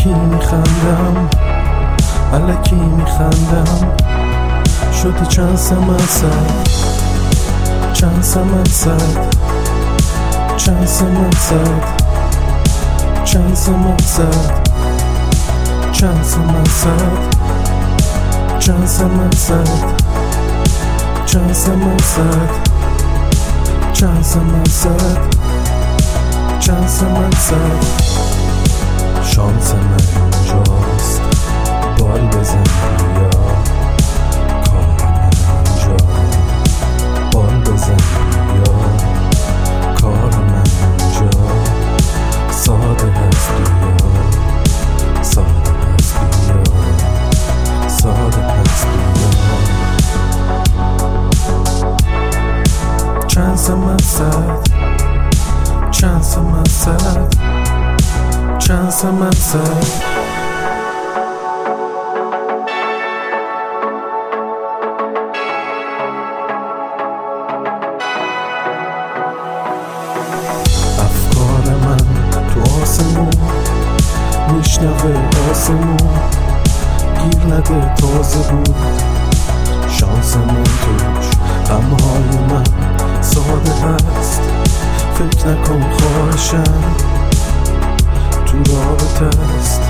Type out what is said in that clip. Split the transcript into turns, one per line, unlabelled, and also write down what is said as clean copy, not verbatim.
میخندم، الکی میخندم. شده چند سمنزد، چند سمنزد، چند سمنزد، چند سمنزد، چند سمنزد، چند سمنزد، چند سمنزد، چند سمنزد، چند سمنزد. شانس من اینجاست، بال بزن بیا. کار من اینجا، بال بزن بیا. کار من اینجا ساده هست بیا، ساده هست بیا، ساده هست بیا. چند سمنزد، چند سمنزد، چند سمنزد. افکار من تو آسمون میشنوه آسمون، گیر نده تازه بود. شانس من توش، غمهای من ساده هست. فکر نکن خواهشم تو رابطه است.